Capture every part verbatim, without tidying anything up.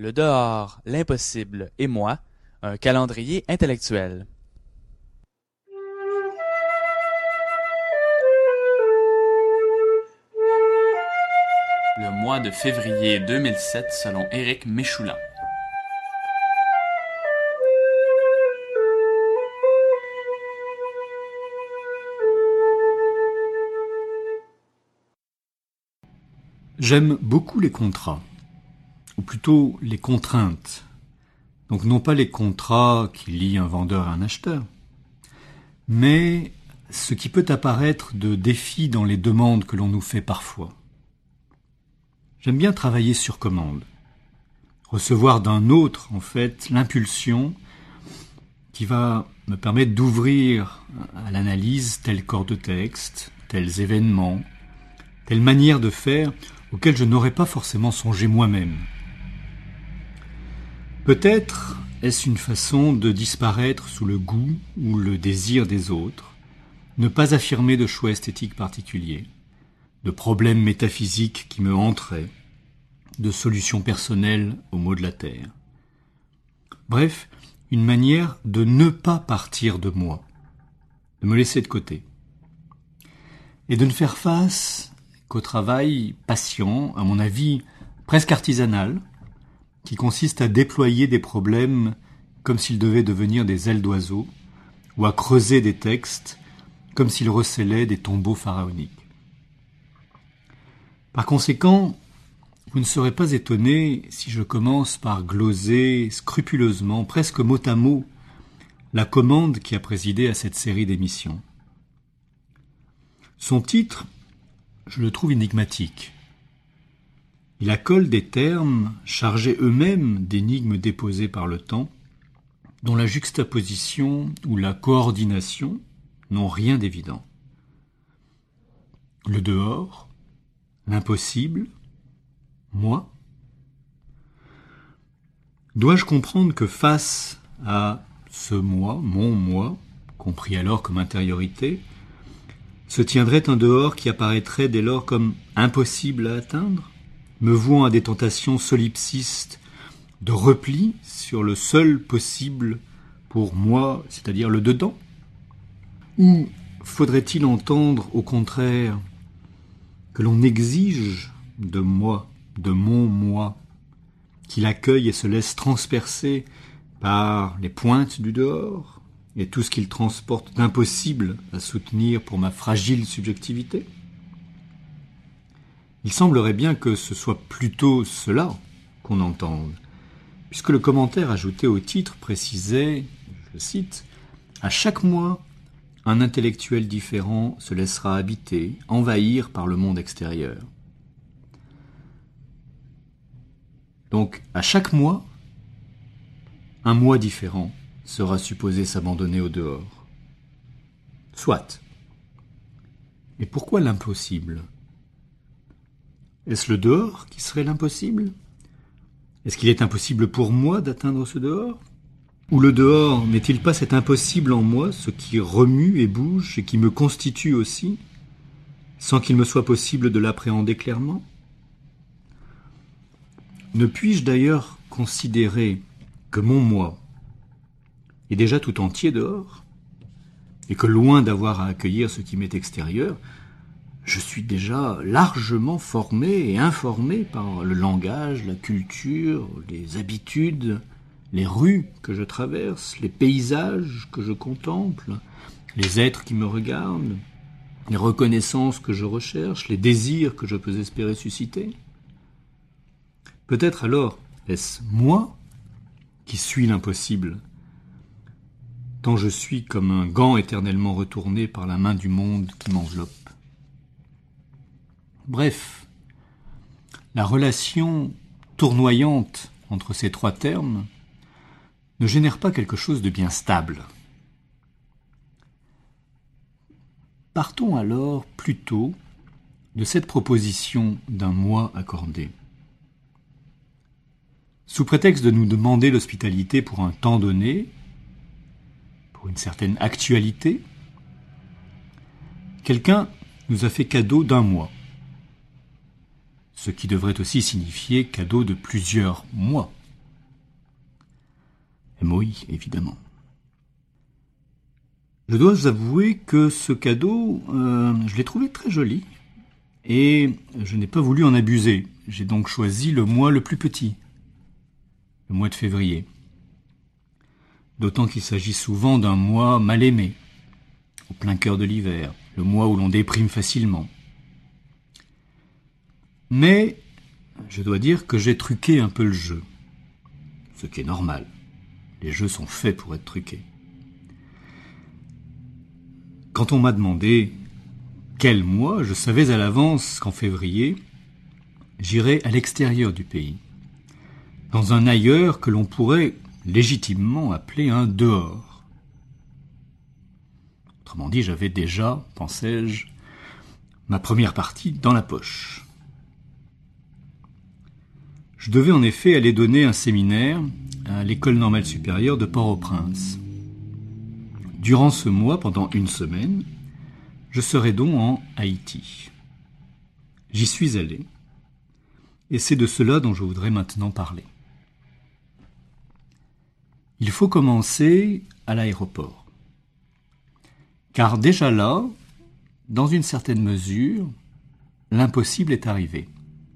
le dehors, l'impossible et moi, un calendrier intellectuel. Le mois de février deux mille sept selon Éric Méchoula. J'aime beaucoup les contrats, ou plutôt les contraintes. Donc non pas les contrats qui lient un vendeur à un acheteur, mais ce qui peut apparaître de défis dans les demandes que l'on nous fait parfois. J'aime bien travailler sur commande, recevoir d'un autre, en fait, l'impulsion qui va me permettre d'ouvrir à l'analyse tel corps de texte, tels événements, telle manière de faire auquel je n'aurais pas forcément songé moi-même. Peut-être est-ce une façon de disparaître sous le goût ou le désir des autres, ne pas affirmer de choix esthétiques particuliers, de problèmes métaphysiques qui me hanteraient, de solutions personnelles aux maux de la terre. Bref, une manière de ne pas partir de moi, de me laisser de côté, et de ne faire face qu'au travail patient, à mon avis presque artisanal, qui consiste à déployer des problèmes comme s'ils devaient devenir des ailes d'oiseaux, ou à creuser des textes comme s'ils recélaient des tombeaux pharaoniques. Par conséquent, vous ne serez pas étonné si je commence par gloser scrupuleusement, presque mot à mot, la commande qui a présidé à cette série d'émissions. Son titre, je le trouve énigmatique. Il accole des termes chargés eux-mêmes d'énigmes déposées par le temps, dont la juxtaposition ou la coordination n'ont rien d'évident. Le dehors, l'impossible, moi. Dois-je comprendre que face à ce moi, mon moi, compris alors comme intériorité, se tiendrait un dehors qui apparaîtrait dès lors comme impossible à atteindre, me vouant à des tentations solipsistes de repli sur le seul possible pour moi, c'est-à-dire le dedans? Ou faudrait-il entendre, au contraire, que l'on exige de moi, de mon moi, qu'il accueille et se laisse transpercer par les pointes du dehors et tout ce qu'il transporte d'impossible à soutenir pour ma fragile subjectivité? Il semblerait bien que ce soit plutôt cela qu'on entende, puisque le commentaire ajouté au titre précisait, je cite, « À chaque mois, un intellectuel différent se laissera habiter, envahir par le monde extérieur. » Donc, à chaque mois, un mois différent sera supposé s'abandonner au dehors. Soit. Et pourquoi l'impossible ? Est-ce le dehors qui serait l'impossible ? Est-ce qu'il est impossible pour moi d'atteindre ce dehors ? Ou le dehors n'est-il pas cet impossible en moi, ce qui remue et bouge et qui me constitue aussi, sans qu'il me soit possible de l'appréhender clairement ? Ne puis-je d'ailleurs considérer que mon moi est déjà tout entier dehors, et que loin d'avoir à accueillir ce qui m'est extérieur, je suis déjà largement formé et informé par le langage, la culture, les habitudes, les rues que je traverse, les paysages que je contemple, les êtres qui me regardent, les reconnaissances que je recherche, les désirs que je peux espérer susciter. Peut-être alors est-ce moi qui suis l'impossible, tant je suis comme un gant éternellement retourné par la main du monde qui m'enveloppe. Bref, la relation tournoyante entre ces trois termes ne génère pas quelque chose de bien stable. Partons alors plutôt de cette proposition d'un moi accordé. Sous prétexte de nous demander l'hospitalité pour un temps donné, pour une certaine actualité, quelqu'un nous a fait cadeau d'un mois. Ce qui devrait aussi signifier cadeau de plusieurs mois, M O I, évidemment. Je dois vous avouer que ce cadeau, euh, je l'ai trouvé très joli et je n'ai pas voulu en abuser. J'ai donc choisi le mois le plus petit, le mois de février. D'autant qu'il s'agit souvent d'un mois mal aimé, au plein cœur de l'hiver, le mois où l'on déprime facilement. Mais je dois dire que j'ai truqué un peu le jeu, ce qui est normal. Les jeux sont faits pour être truqués. Quand on m'a demandé quel mois, je savais à l'avance qu'en février, j'irais à l'extérieur du pays, dans un ailleurs que l'on pourrait légitimement appeler un dehors. Autrement dit, j'avais déjà, pensais-je, ma première partie dans la poche. Je devais en effet aller donner un séminaire à l'École normale supérieure de Port-au-Prince. Durant ce mois, pendant une semaine, je serai donc en Haïti. J'y suis allé, et c'est de cela dont je voudrais maintenant parler. Il faut commencer à l'aéroport. Car déjà là, dans une certaine mesure, l'impossible est arrivé.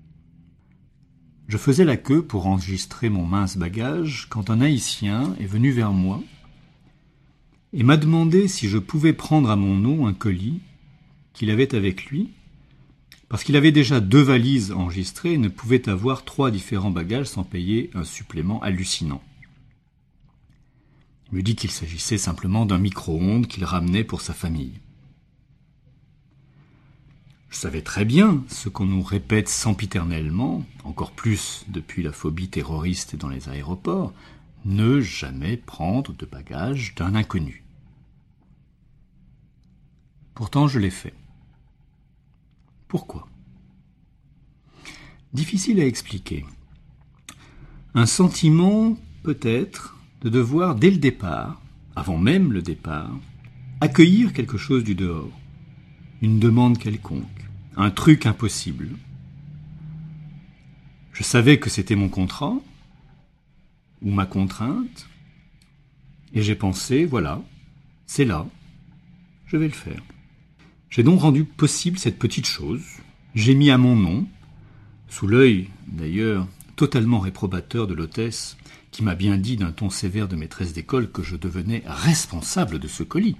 Je faisais la queue pour enregistrer mon mince bagage quand un Haïtien est venu vers moi et m'a demandé si je pouvais prendre à mon nom un colis qu'il avait avec lui, parce qu'il avait déjà deux valises enregistrées et ne pouvait avoir trois différents bagages sans payer un supplément hallucinant. Il me dit qu'il s'agissait simplement d'un micro-ondes qu'il ramenait pour sa famille. Je savais très bien ce qu'on nous répète sempiternellement, encore plus depuis la phobie terroriste dans les aéroports, ne jamais prendre de bagages d'un inconnu. Pourtant, je l'ai fait. Pourquoi ? Difficile à expliquer. Un sentiment, peut-être, de devoir, dès le départ, avant même le départ, accueillir quelque chose du dehors, une demande quelconque, un truc impossible. Je savais que c'était mon contrat, ou ma contrainte, et j'ai pensé, voilà, c'est là, je vais le faire. J'ai donc rendu possible cette petite chose, j'ai mis à mon nom, sous l'œil, d'ailleurs, totalement réprobateur de l'hôtesse, qui m'a bien dit d'un ton sévère de maîtresse d'école que je devenais responsable de ce colis.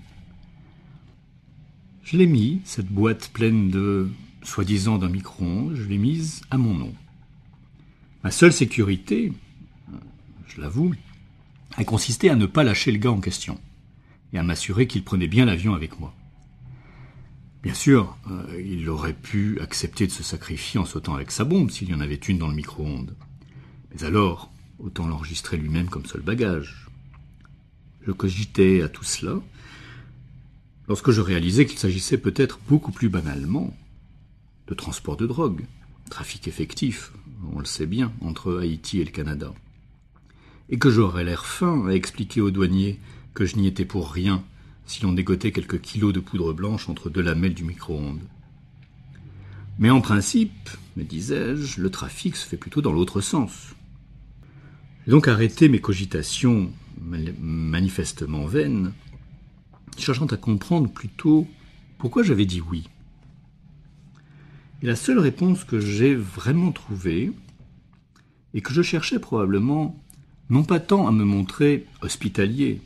Je l'ai mis, cette boîte pleine de, soi-disant d'un micro-ondes, je l'ai mise à mon nom. Ma seule sécurité, je l'avoue, a consisté à ne pas lâcher le gars en question et à m'assurer qu'il prenait bien l'avion avec moi. Bien sûr, euh, il aurait pu accepter de se sacrifier en sautant avec sa bombe s'il y en avait une dans le micro-ondes. Mais alors, autant l'enregistrer lui-même comme seul bagage. Je cogitais à tout cela, lorsque je réalisais qu'il s'agissait peut-être beaucoup plus banalement de transport de drogue, trafic effectif, on le sait bien, entre Haïti et le Canada. Et que j'aurais l'air fin à expliquer aux douaniers que je n'y étais pour rien si l'on dégotait quelques kilos de poudre blanche entre deux lamelles du micro-ondes. Mais en principe, me disais-je, le trafic se fait plutôt dans l'autre sens. J'ai donc arrêté mes cogitations manifestement vaines, cherchant à comprendre plutôt pourquoi j'avais dit oui. Et la seule réponse que j'ai vraiment trouvée, et que je cherchais probablement, non pas tant à me montrer hospitalier,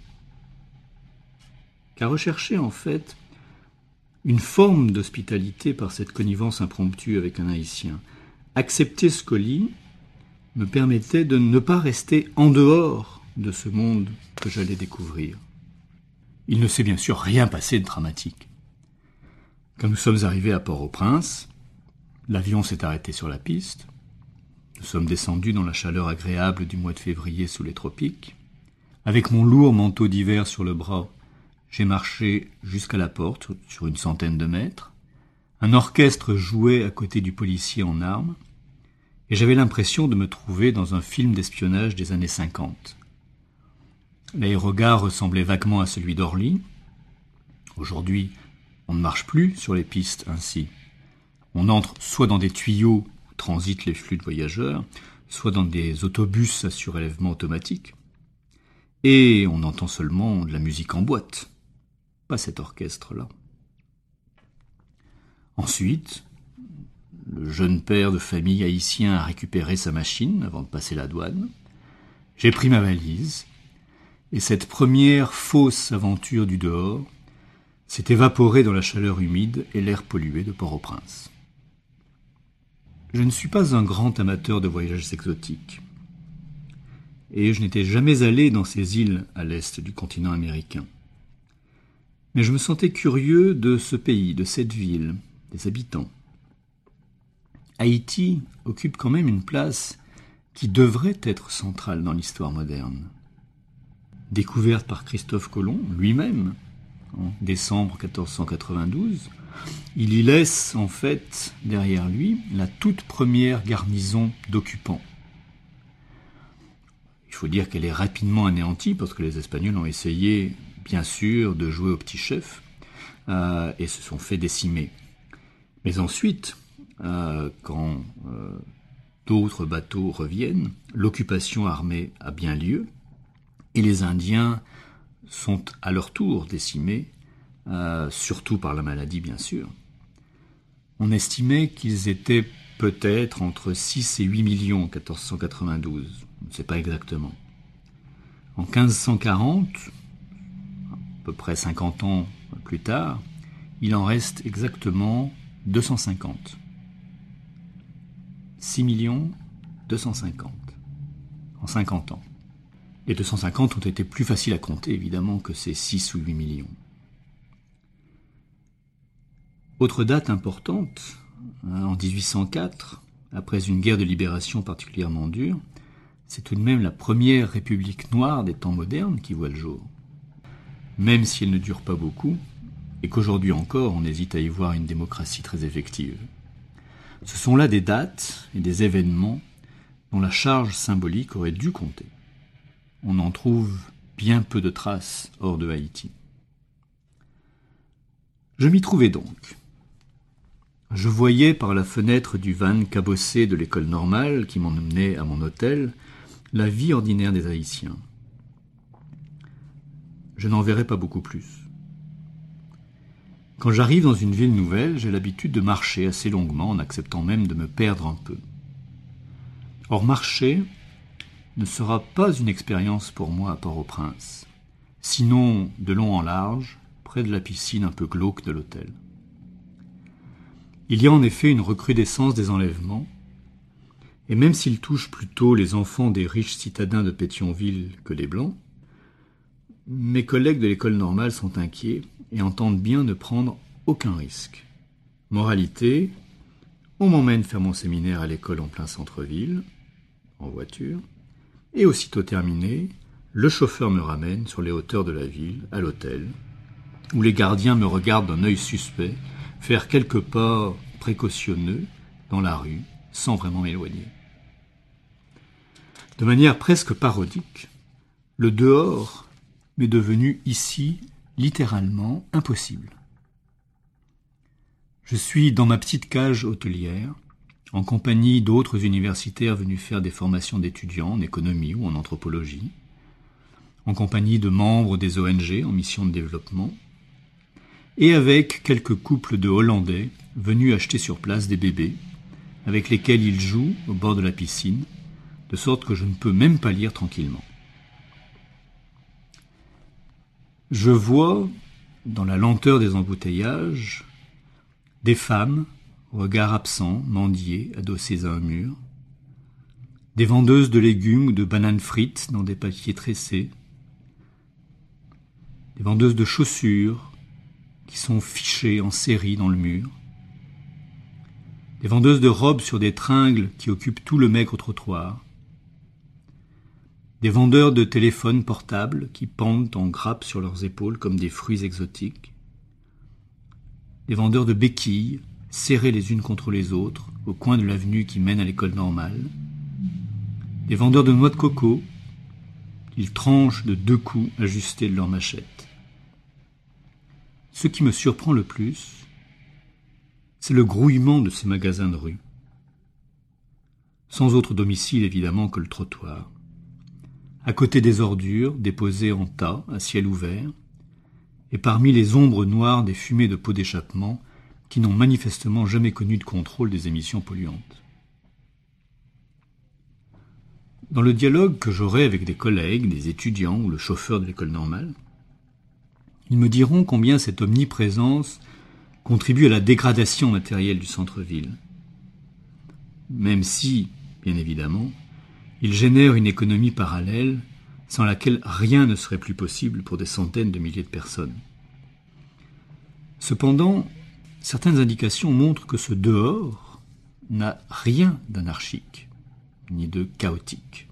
qu'à rechercher en fait une forme d'hospitalité par cette connivence impromptue avec un Haïtien. Accepter ce colis me permettait de ne pas rester en dehors de ce monde que j'allais découvrir. Il ne s'est bien sûr rien passé de dramatique. Quand nous sommes arrivés à Port-au-Prince, l'avion s'est arrêté sur la piste. Nous sommes descendus dans la chaleur agréable du mois de février sous les tropiques. Avec mon lourd manteau d'hiver sur le bras, j'ai marché jusqu'à la porte, sur une centaine de mètres. Un orchestre jouait à côté du policier en armes, et j'avais l'impression de me trouver dans un film d'espionnage des années cinquante. L'aérogare ressemblait vaguement à celui d'Orly. Aujourd'hui, on ne marche plus sur les pistes ainsi. On entre soit dans des tuyaux où transitent les flux de voyageurs, soit dans des autobus à surélèvement automatique. Et on entend seulement de la musique en boîte, pas cet orchestre-là. Ensuite, le jeune père de famille haïtien a récupéré sa machine avant de passer la douane. J'ai pris ma valise, et cette première fausse aventure du dehors s'est évaporée dans la chaleur humide et l'air pollué de Port-au-Prince. Je ne suis pas un grand amateur de voyages exotiques. Et je n'étais jamais allé dans ces îles à l'est du continent américain. Mais je me sentais curieux de ce pays, de cette ville, des habitants. Haïti occupe quand même une place qui devrait être centrale dans l'histoire moderne. Découverte par Christophe Colomb lui-même en décembre quatorze cent quatre-vingt-douze, il y laisse en fait derrière lui la toute première garnison d'occupants. Il faut dire qu'elle est rapidement anéantie parce que les Espagnols ont essayé, bien sûr, de jouer au petit chef euh, et se sont fait décimer. Mais ensuite, euh, quand euh, d'autres bateaux reviennent, l'occupation armée a bien lieu et les Indiens sont à leur tour décimés, euh, surtout par la maladie, bien sûr. On estimait qu'ils étaient peut-être entre six et huit millions en quatorze cent quatre-vingt-douze. On ne sait pas exactement. En quinze cent quarante, à peu près cinquante ans plus tard, il en reste exactement deux cent cinquante. six millions deux cent cinquante en cinquante ans. Les deux cent cinquante ont été plus faciles à compter, évidemment, que ces six ou huit millions. Autre date importante, en dix-huit cent quatre, après une guerre de libération particulièrement dure, c'est tout de même la première république noire des temps modernes qui voit le jour. Même si elle ne dure pas beaucoup, et qu'aujourd'hui encore on hésite à y voir une démocratie très effective. Ce sont là des dates et des événements dont la charge symbolique aurait dû compter. On en trouve bien peu de traces hors de Haïti. Je m'y trouvais donc. Je voyais par la fenêtre du van cabossé de l'école normale qui m'emmenait à mon hôtel la vie ordinaire des Haïtiens. Je n'en verrai pas beaucoup plus. Quand j'arrive dans une ville nouvelle, j'ai l'habitude de marcher assez longuement, en acceptant même de me perdre un peu. Or, marcher ne sera pas une expérience pour moi à Port-au-Prince, sinon de long en large, près de la piscine un peu glauque de l'hôtel. Il y a en effet une recrudescence des enlèvements, et même s'ils touchent plutôt les enfants des riches citadins de Pétionville que les Blancs, mes collègues de l'école normale sont inquiets et entendent bien ne prendre aucun risque. Moralité, on m'emmène faire mon séminaire à l'école en plein centre-ville, en voiture, et aussitôt terminé, le chauffeur me ramène sur les hauteurs de la ville, à l'hôtel, où les gardiens me regardent d'un œil suspect, faire quelques pas précautionneux dans la rue, sans vraiment m'éloigner. De manière presque parodique, le dehors m'est devenu ici, littéralement, impossible. Je suis dans ma petite cage hôtelière, en compagnie d'autres universitaires venus faire des formations d'étudiants en économie ou en anthropologie, en compagnie de membres des O N G en mission de développement, et avec quelques couples de Hollandais venus acheter sur place des bébés, avec lesquels ils jouent au bord de la piscine, de sorte que je ne peux même pas lire tranquillement. Je vois, dans la lenteur des embouteillages, des femmes, regards absents, mendier, adossées à un mur, des vendeuses de légumes ou de bananes frites dans des papiers tressés, des vendeuses de chaussures qui sont fichées en série dans le mur, des vendeuses de robes sur des tringles qui occupent tout le maigre trottoir, des vendeurs de téléphones portables qui pendent en grappes sur leurs épaules comme des fruits exotiques, des vendeurs de béquilles serrés les unes contre les autres au coin de l'avenue qui mène à l'école normale, des vendeurs de noix de coco qu'ils tranchent de deux coups ajustés de leur machette. Ce qui me surprend le plus, c'est le grouillement de ces magasins de rue, sans autre domicile évidemment que le trottoir, à côté des ordures déposées en tas à ciel ouvert, et parmi les ombres noires des fumées de pots d'échappement qui n'ont manifestement jamais connu de contrôle des émissions polluantes. Dans le dialogue que j'aurai avec des collègues, des étudiants ou le chauffeur de l'école normale, ils me diront combien cette omniprésence contribue à la dégradation matérielle du centre-ville. Même si, bien évidemment, il génère une économie parallèle sans laquelle rien ne serait plus possible pour des centaines de milliers de personnes. Cependant, certaines indications montrent que ce dehors n'a rien d'anarchique, ni de chaotique.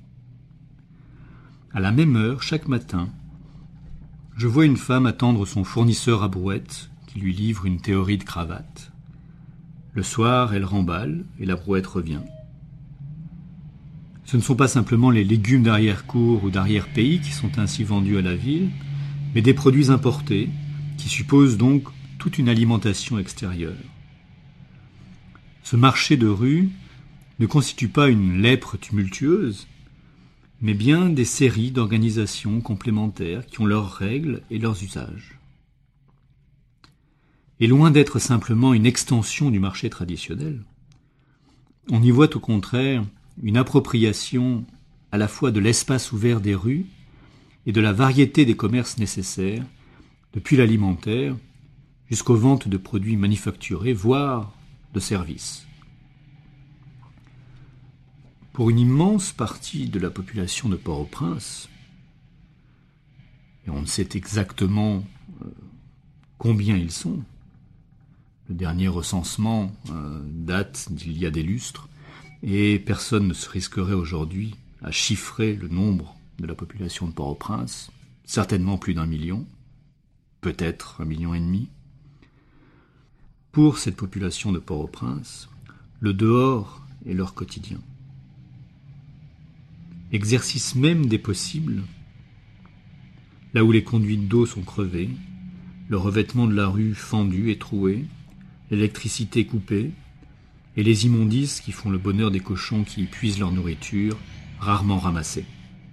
À la même heure, chaque matin, je vois une femme attendre son fournisseur à brouette qui lui livre une théorie de cravate. Le soir, elle remballe et la brouette revient. Ce ne sont pas simplement les légumes d'arrière-cour ou d'arrière-pays qui sont ainsi vendus à la ville, mais des produits importés qui supposent donc toute une alimentation extérieure. Ce marché de rue ne constitue pas une lèpre tumultueuse, mais bien des séries d'organisations complémentaires qui ont leurs règles et leurs usages. Et loin d'être simplement une extension du marché traditionnel, on y voit au contraire une appropriation à la fois de l'espace ouvert des rues et de la variété des commerces nécessaires, depuis l'alimentaire jusqu'aux ventes de produits manufacturés, voire de services. Pour une immense partie de la population de Port-au-Prince, et on ne sait exactement combien ils sont, le dernier recensement euh, date d'il y a des lustres, et personne ne se risquerait aujourd'hui à chiffrer le nombre de la population de Port-au-Prince, certainement plus d'un million, peut-être un million et demi. Pour cette population de Port-au-Prince, le dehors est leur quotidien. Exercice même des possibles, là où les conduites d'eau sont crevées, le revêtement de la rue fendu et troué, l'électricité coupée, et les immondices qui font le bonheur des cochons qui y puisent leur nourriture, rarement ramassée.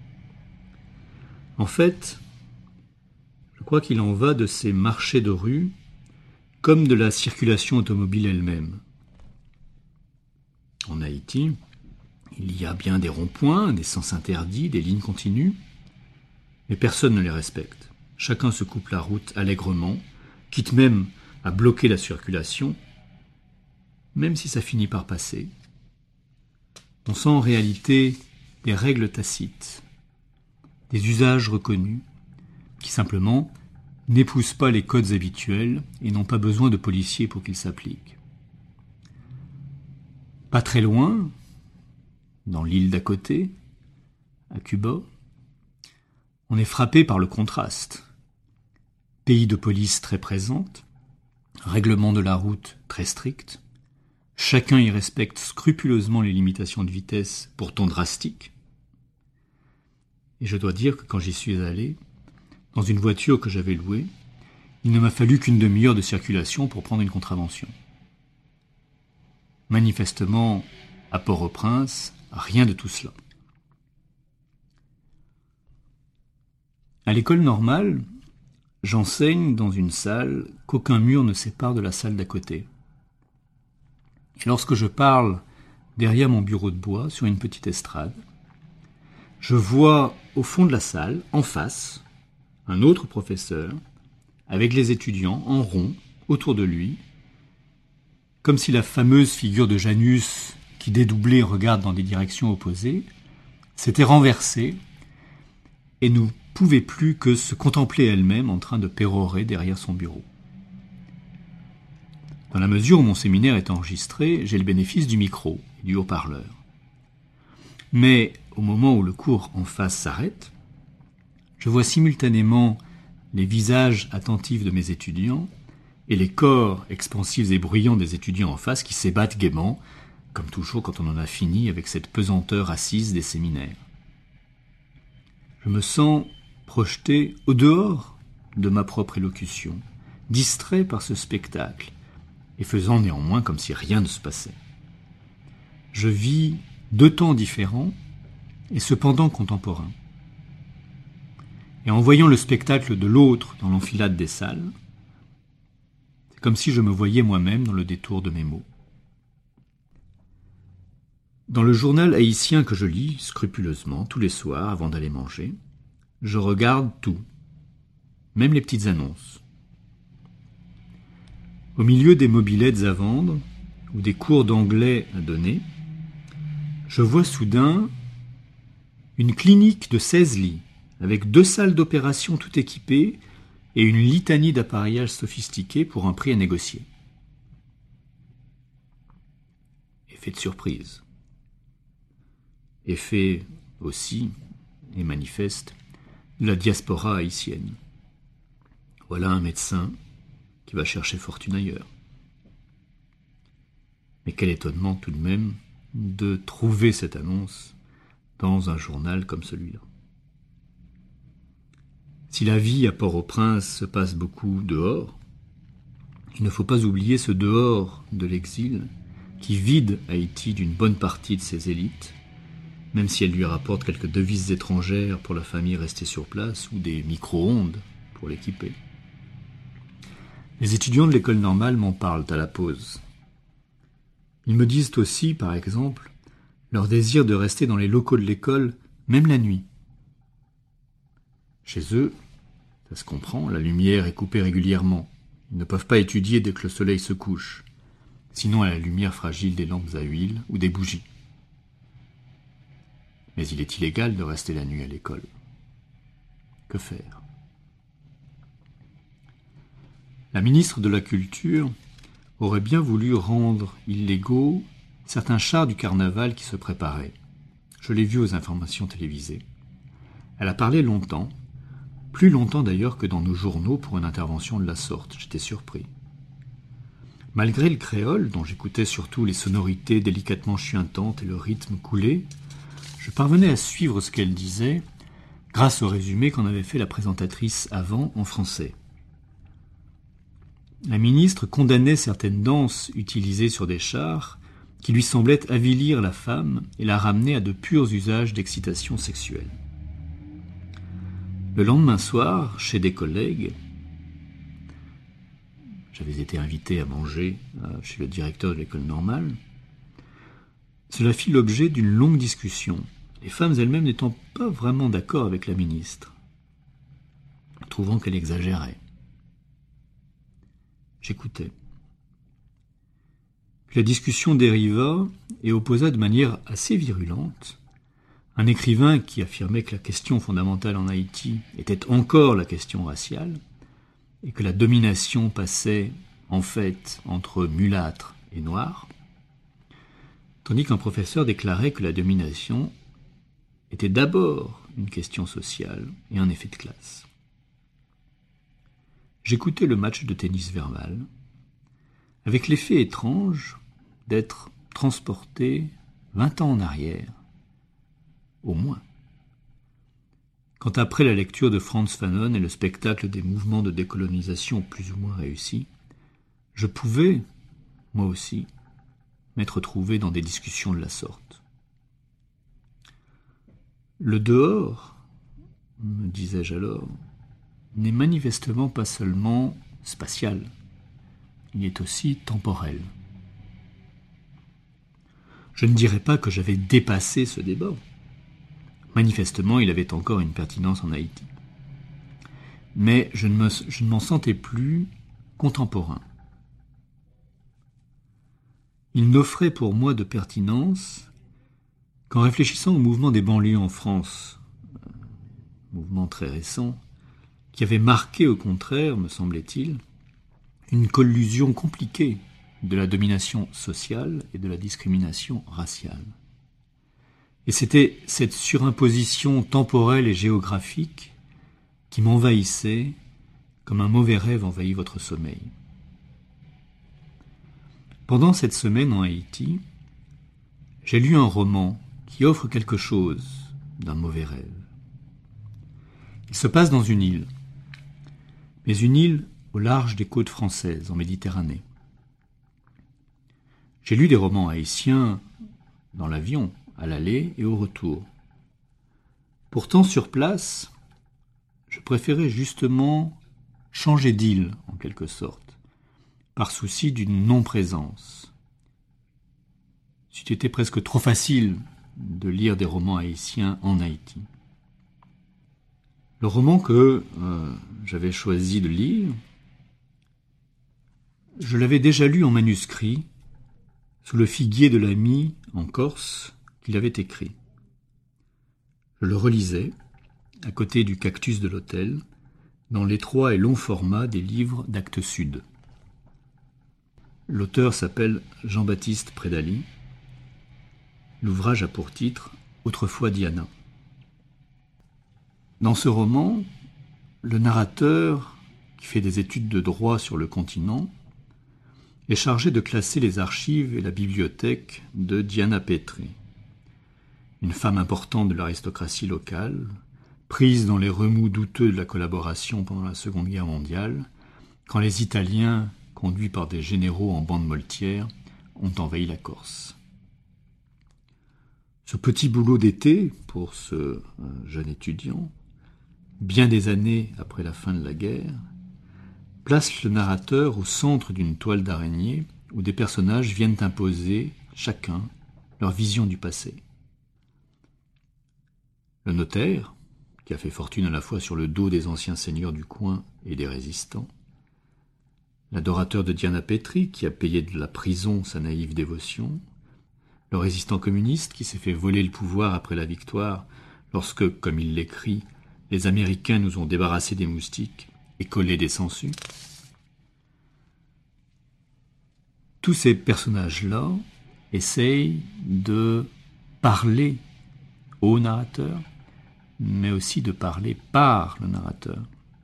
En fait, je crois qu'il en va de ces marchés de rue comme de la circulation automobile elle-même. En Haïti, il y a bien des ronds-points, des sens interdits, des lignes continues, mais personne ne les respecte. Chacun se coupe la route allègrement, quitte même à bloquer la circulation, même si ça finit par passer. On sent en réalité des règles tacites, des usages reconnus, qui simplement n'épousent pas les codes habituels et n'ont pas besoin de policiers pour qu'ils s'appliquent. Pas très loin, dans l'île d'à côté, à Cuba, on est frappé par le contraste. Pays de police très présente, règlement de la route très strict, chacun y respecte scrupuleusement les limitations de vitesse pourtant drastiques. Et je dois dire que quand j'y suis allé, dans une voiture que j'avais louée, il ne m'a fallu qu'une demi-heure de circulation pour prendre une contravention. Manifestement, à Port-au-Prince, rien de tout cela. À l'école normale, j'enseigne dans une salle qu'aucun mur ne sépare de la salle d'à côté. Et lorsque je parle derrière mon bureau de bois, sur une petite estrade, je vois au fond de la salle, en face, un autre professeur, avec les étudiants en rond autour de lui, comme si la fameuse figure de Janus qui dédoublé regarde dans des directions opposées, s'était renversée et ne pouvait plus que se contempler elle-même en train de pérorer derrière son bureau. Dans la mesure où mon séminaire est enregistré, j'ai le bénéfice du micro et du haut-parleur. Mais au moment où le cours en face s'arrête, je vois simultanément les visages attentifs de mes étudiants et les corps expansifs et bruyants des étudiants en face qui s'ébattent gaiement, comme toujours quand on en a fini avec cette pesanteur assise des séminaires. Je me sens projeté au dehors de ma propre élocution, distrait par ce spectacle, et faisant néanmoins comme si rien ne se passait. Je vis deux temps différents et cependant contemporains. Et en voyant le spectacle de l'autre dans l'enfilade des salles, c'est comme si je me voyais moi-même dans le détour de mes mots. Dans le journal haïtien que je lis scrupuleusement tous les soirs avant d'aller manger, je regarde tout, même les petites annonces. Au milieu des mobylettes à vendre ou des cours d'anglais à donner, je vois soudain une clinique de seize lits, avec deux salles d'opération tout équipées et une litanie d'appareillage sophistiqué pour un prix à négocier. Effet de surprise. Effet aussi, et manifeste, de la diaspora haïtienne. Voilà un médecin qui va chercher fortune ailleurs. Mais quel étonnement tout de même de trouver cette annonce dans un journal comme celui-là. Si la vie à Port-au-Prince se passe beaucoup dehors, il ne faut pas oublier ce dehors de l'exil qui vide Haïti d'une bonne partie de ses élites, même si elle lui rapporte quelques devises étrangères pour la famille restée sur place ou des micro-ondes pour l'équiper. Les étudiants de l'école normale m'en parlent à la pause. Ils me disent aussi, par exemple, leur désir de rester dans les locaux de l'école, même la nuit. Chez eux, ça se comprend, la lumière est coupée régulièrement. Ils ne peuvent pas étudier dès que le soleil se couche, sinon à la lumière fragile des lampes à huile ou des bougies. Mais il est illégal de rester la nuit à l'école. Que faire ? La ministre de la Culture aurait bien voulu rendre illégaux certains chars du carnaval qui se préparaient. Je l'ai vu aux informations télévisées. Elle a parlé longtemps, plus longtemps d'ailleurs que dans nos journaux pour une intervention de la sorte. J'étais surpris. Malgré le créole, dont j'écoutais surtout les sonorités délicatement chuintantes et le rythme coulé, je parvenais à suivre ce qu'elle disait grâce au résumé qu'en avait fait la présentatrice avant en français. La ministre condamnait certaines danses utilisées sur des chars qui lui semblaient avilir la femme et la ramener à de purs usages d'excitation sexuelle. Le lendemain soir, chez des collègues, j'avais été invité à manger chez le directeur de l'école normale, cela fit l'objet d'une longue discussion, les femmes elles-mêmes n'étant pas vraiment d'accord avec la ministre, trouvant qu'elle exagérait. J'écoutais. Puis la discussion dériva et opposa de manière assez virulente un écrivain qui affirmait que la question fondamentale en Haïti était encore la question raciale et que la domination passait en fait entre mulâtres et noirs, tandis qu'un professeur déclarait que la domination était d'abord une question sociale et un effet de classe. J'écoutais le match de tennis verbal avec l'effet étrange d'être transporté vingt ans en arrière, au moins. Quand après la lecture de Frantz Fanon et le spectacle des mouvements de décolonisation plus ou moins réussis, je pouvais, moi aussi, m'être trouvé dans des discussions de la sorte. Le dehors, me disais-je alors, n'est manifestement pas seulement spatial, il est aussi temporel. Je ne dirais pas que j'avais dépassé ce débat. Manifestement, il avait encore une pertinence en Haïti. Mais je ne, me, je ne m'en sentais plus contemporain. Il n'offrait pour moi de pertinence qu'en réfléchissant au mouvement des banlieues en France, mouvement très récent, qui avait marqué au contraire, me semblait-il, une collusion compliquée de la domination sociale et de la discrimination raciale. Et c'était cette surimposition temporelle et géographique qui m'envahissait comme un mauvais rêve envahit votre sommeil. Pendant cette semaine en Haïti, j'ai lu un roman qui offre quelque chose d'un mauvais rêve. Il se passe dans une île, mais une île au large des côtes françaises, en Méditerranée. J'ai lu des romans haïtiens dans l'avion, à l'aller et au retour. Pourtant, sur place, je préférais justement changer d'île, en quelque sorte, par souci d'une non-présence. C'eût été presque trop facile de lire des romans haïtiens en Haïti. Le roman que euh, j'avais choisi de lire, je l'avais déjà lu en manuscrit, sous le figuier de l'ami en Corse qu'il avait écrit. Je le relisais, à côté du cactus de l'hôtel, dans l'étroit et long format des livres d'Actes Sud. L'auteur s'appelle Jean-Baptiste Prédaly. L'ouvrage a pour titre « Autrefois Diana ». Dans ce roman, le narrateur, qui fait des études de droit sur le continent, est chargé de classer les archives et la bibliothèque de Diana Petri, une femme importante de l'aristocratie locale, prise dans les remous douteux de la collaboration pendant la Seconde Guerre mondiale, quand les Italiens, conduits par des généraux en bande moltière, ont envahi la Corse. Ce petit boulot d'été, pour ce euh, jeune étudiant, bien des années après la fin de la guerre, place le narrateur au centre d'une toile d'araignée où des personnages viennent imposer, chacun, leur vision du passé. Le notaire, qui a fait fortune à la fois sur le dos des anciens seigneurs du coin et des résistants, l'adorateur de Diana Petri, qui a payé de la prison sa naïve dévotion, le résistant communiste qui s'est fait voler le pouvoir après la victoire lorsque, comme il l'écrit, les Américains nous ont débarrassés des moustiques et collé des sangsues. Tous ces personnages-là essayent de parler au narrateur, mais aussi de parler par le narrateur.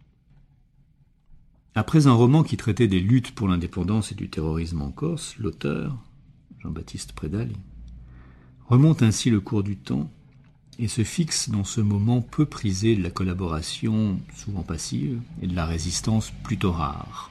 Après un roman qui traitait des luttes pour l'indépendance et du terrorisme en Corse, l'auteur, Jean-Baptiste Prédaly, remonte ainsi le cours du temps et se fixe dans ce moment peu prisé de la collaboration, souvent passive, et de la résistance plutôt rare.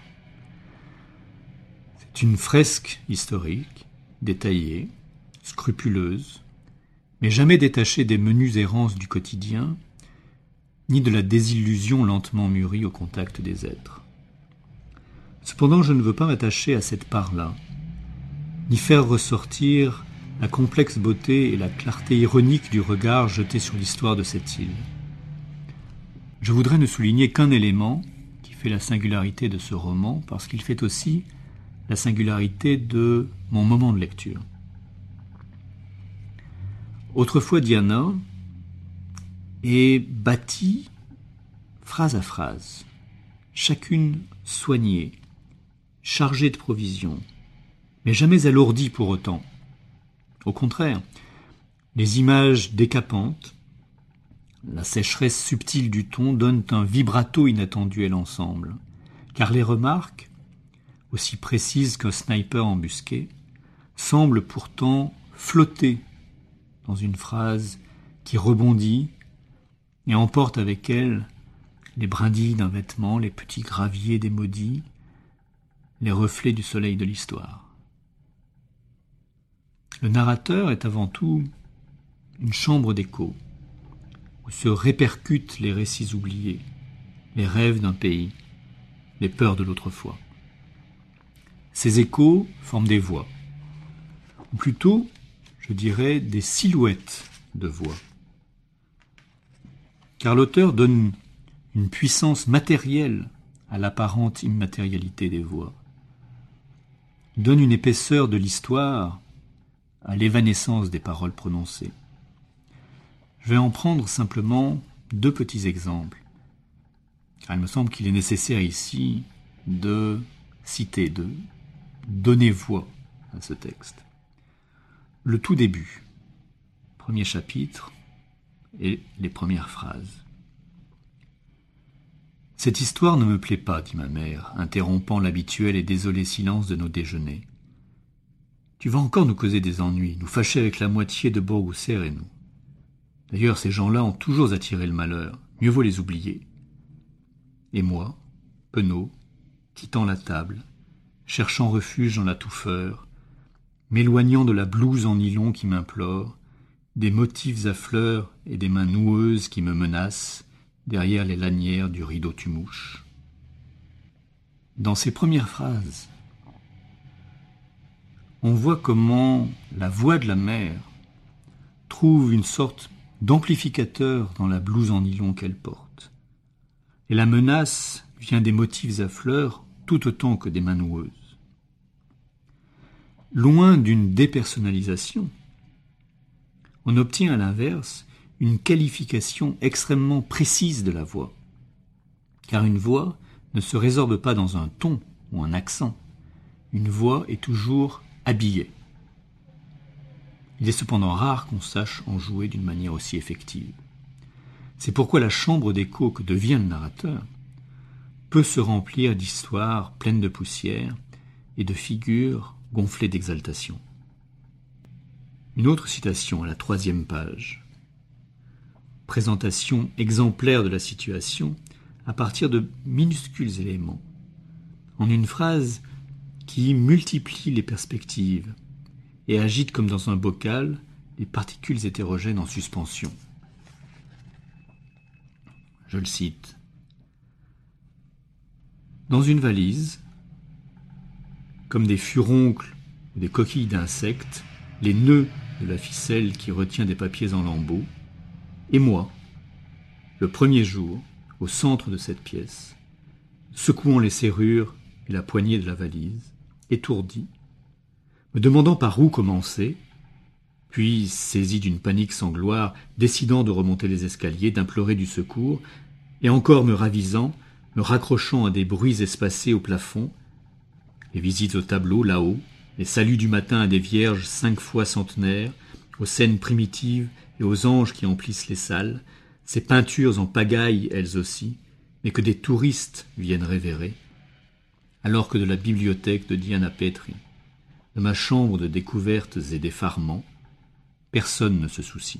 C'est une fresque historique, détaillée, scrupuleuse, mais jamais détachée des menues errances du quotidien, ni de la désillusion lentement mûrie au contact des êtres. Cependant, je ne veux pas m'attacher à cette part-là, ni faire ressortir la complexe beauté et la clarté ironique du regard jeté sur l'histoire de cette île. Je voudrais ne souligner qu'un élément qui fait la singularité de ce roman, parce qu'il fait aussi la singularité de mon moment de lecture. Autrefois Diana est bâtie phrase à phrase, chacune soignée, chargée de provisions, mais jamais alourdie pour autant. Au contraire, les images décapantes, la sécheresse subtile du ton donnent un vibrato inattendu à l'ensemble, car les remarques, aussi précises qu'un sniper embusqué, semblent pourtant flotter dans une phrase qui rebondit et emporte avec elle les brindilles d'un vêtement, les petits graviers des maudits, les reflets du soleil de l'histoire. Le narrateur est avant tout une chambre d'écho, où se répercutent les récits oubliés, les rêves d'un pays, les peurs de l'autrefois. Ces échos forment des voix, ou plutôt, je dirais, des silhouettes de voix. Car l'auteur donne une puissance matérielle à l'apparente immatérialité des voix, donne une épaisseur de l'histoire à l'évanescence des paroles prononcées. Je vais en prendre simplement deux petits exemples, car il me semble qu'il est nécessaire ici de citer, de donner voix à ce texte. Le tout début, premier chapitre et les premières phrases. « Cette histoire ne me plaît pas, dit ma mère, interrompant l'habituel et désolé silence de nos déjeuners. Tu vas encore nous causer des ennuis, nous fâcher avec la moitié de Borgousser et nous. D'ailleurs, ces gens-là ont toujours attiré le malheur, mieux vaut les oublier. Et moi, penaud, quittant la table, cherchant refuge dans la touffeur, m'éloignant de la blouse en nylon qui m'implore, des motifs à fleurs et des mains noueuses qui me menacent, derrière les lanières du rideau tumouche. Dans ces premières phrases, on voit comment la voix de la mère trouve une sorte d'amplificateur dans la blouse en nylon qu'elle porte. Et la menace vient des motifs à fleurs tout autant que des mains noueuses. Loin d'une dépersonnalisation, on obtient à l'inverse une qualification extrêmement précise de la voix. Car une voix ne se résorbe pas dans un ton ou un accent. Une voix est toujours habillée. Il est cependant rare qu'on sache en jouer d'une manière aussi effective. C'est pourquoi la chambre d'écho que devient le narrateur peut se remplir d'histoires pleines de poussière et de figures gonflées d'exaltation. Une autre citation à la troisième page. Présentation exemplaire de la situation à partir de minuscules éléments, en une phrase qui multiplie les perspectives et agite comme dans un bocal les particules hétérogènes en suspension. Je le cite. Dans une valise, comme des furoncles ou des coquilles d'insectes, les nœuds de la ficelle qui retient des papiers en lambeaux, et moi, le premier jour, au centre de cette pièce, secouant les serrures et la poignée de la valise, étourdi, me demandant par où commencer, puis, saisi d'une panique sans gloire, décidant de remonter les escaliers, d'implorer du secours, et encore me ravisant, me raccrochant à des bruits espacés au plafond, les visites au tableau là-haut, les saluts du matin à des vierges cinq fois centenaires, aux scènes primitives et aux anges qui emplissent les salles, ces peintures en pagaille elles aussi, mais que des touristes viennent révérer, alors que de la bibliothèque de Diana Petri, de ma chambre de découvertes et d'effarements, personne ne se soucie.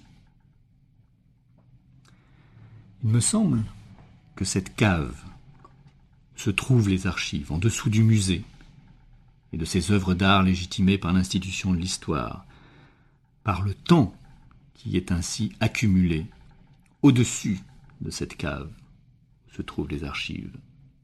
Il me semble que cette cave se trouvent les archives en dessous du musée et de ces œuvres d'art légitimées par l'institution de l'histoire, par le temps qui est ainsi accumulé au-dessus de cette cave où se trouvent les archives.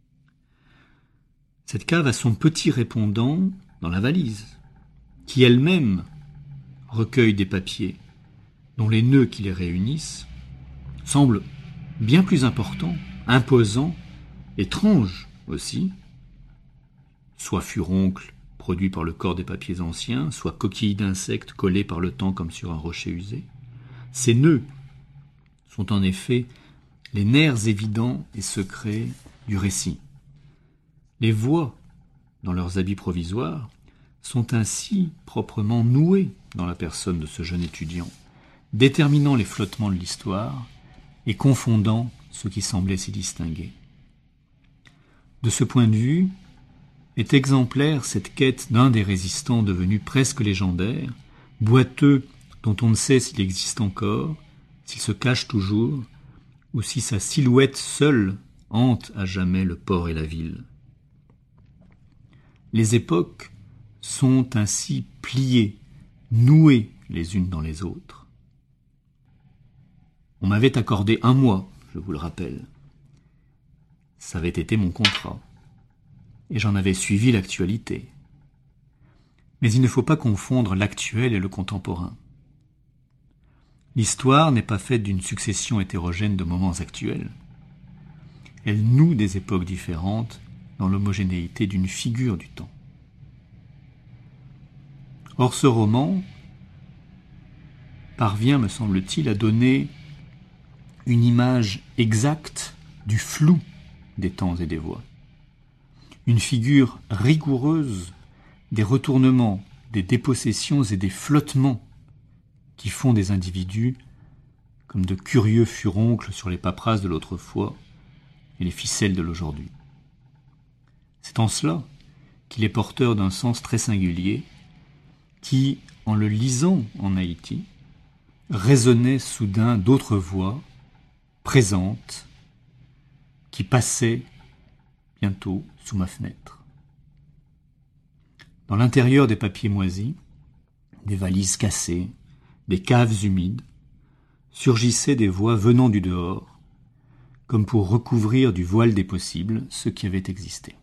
Cette cave a son petit répondant dans la valise, qui elle-même recueille des papiers dont les nœuds qui les réunissent semblent bien plus importants, imposants, étranges aussi, soit furoncles produits par le corps des papiers anciens, soit coquilles d'insectes collées par le temps comme sur un rocher usé. Ces nœuds sont en effet les nerfs évidents et secrets du récit. Les voix, dans leurs habits provisoires, sont ainsi proprement nouées dans la personne de ce jeune étudiant, déterminant les flottements de l'histoire et confondant ce qui semblait s'y distinguer. De ce point de vue, est exemplaire cette quête d'un des résistants devenus presque légendaires, boiteux dont on ne sait s'il existe encore, s'il se cache toujours, ou si sa silhouette seule hante à jamais le port et la ville. Les époques sont ainsi pliées, nouées les unes dans les autres. On m'avait accordé un mois, je vous le rappelle. Ça avait été mon contrat. Et j'en avais suivi l'actualité. Mais il ne faut pas confondre l'actuel et le contemporain. L'histoire n'est pas faite d'une succession hétérogène de moments actuels. Elle noue des époques différentes dans l'homogénéité d'une figure du temps. Or ce roman parvient, me semble-t-il, à donner une image exacte du flou des temps et des voix. Une figure rigoureuse des retournements, des dépossessions et des flottements qui font des individus comme de curieux furoncles sur les paperasses de l'autrefois et les ficelles de l'aujourd'hui. C'est en cela qu'il est porteur d'un sens très singulier qui, en le lisant en Haïti, résonnait soudain d'autres voix présentes qui passaient bientôt sous ma fenêtre. Dans l'intérieur des papiers moisis, des valises cassées, des caves humides, surgissaient des voix venant du dehors, comme pour recouvrir du voile des possibles ce qui avait existé.